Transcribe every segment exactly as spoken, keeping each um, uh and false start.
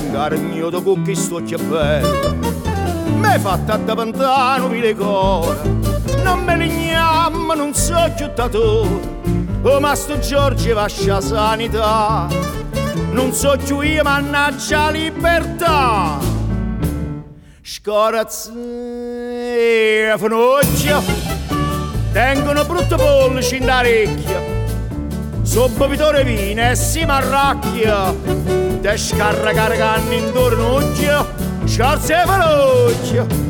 ingaragnato con chi sto che bello. Mi è fatta da vent'anni vi cuore, non me ne gnamma, non so più tatore. Oh, ma sto Giorgio va a sanità, non so più io, mannaggia la libertà. Scorazzi e finocchio tengono brutto pollici in orecchia, so bevitore vino e si marracchia, te scarracare canne intorno occhio, scorze e finocchio.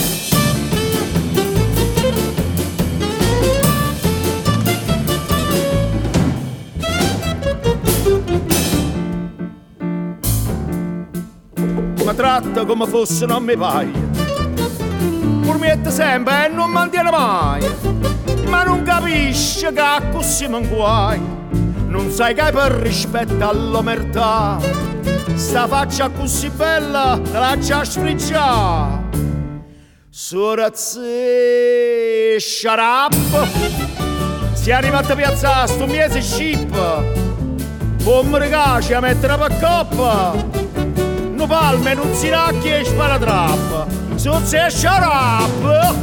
Mi tratta come fosse non mi paglia, pur mette sempre e non mantiene mai, ma non capisce che così mi guai, non sai che per rispetto all'omertà sta faccia così bella te la già sfriggià. Sorazzi, shut up, si è arrivato a piazzare sto mese scip, come ricaci a mettere per coppa, no palme, non si racchi e sparatrappa, sozzi e shut up.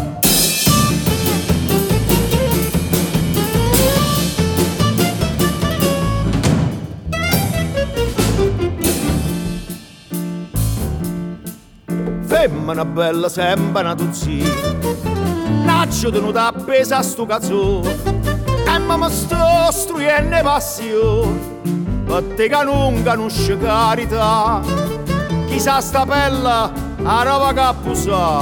Femmina bella sembra una tuzzina, naccio tenuta appesa a sto cazzone, e mi sto struendo passione, per te che non conosce carità, chissà sta bella a roba che pusa.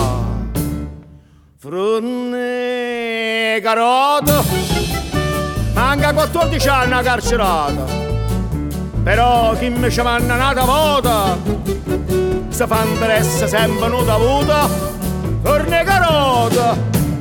Frunne carota, manca quattordici anni a carcerata, però chi mi ci manna nata vota, se fa interesse sempre non da vuota, frunne carota.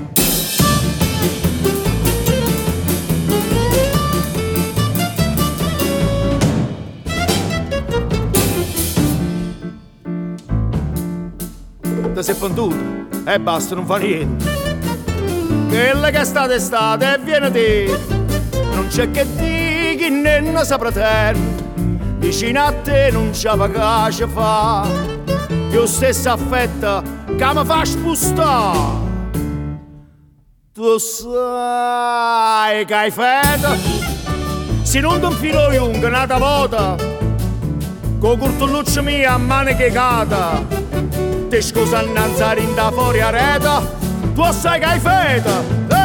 Ti sei pentuto e basta, non fa niente. Quella che è stata estate e viene te, non c'è che di chi ne saprà te. Vicino a te non c'è vacace fa, io stessa affetta che mi fa spostare. Tu sai che hai feta, se non ti infilo lungo nata volta, con curtolluccio mia a maniche cata, ti scusa annanzare in da fuori a reta, tu sai che hai feta.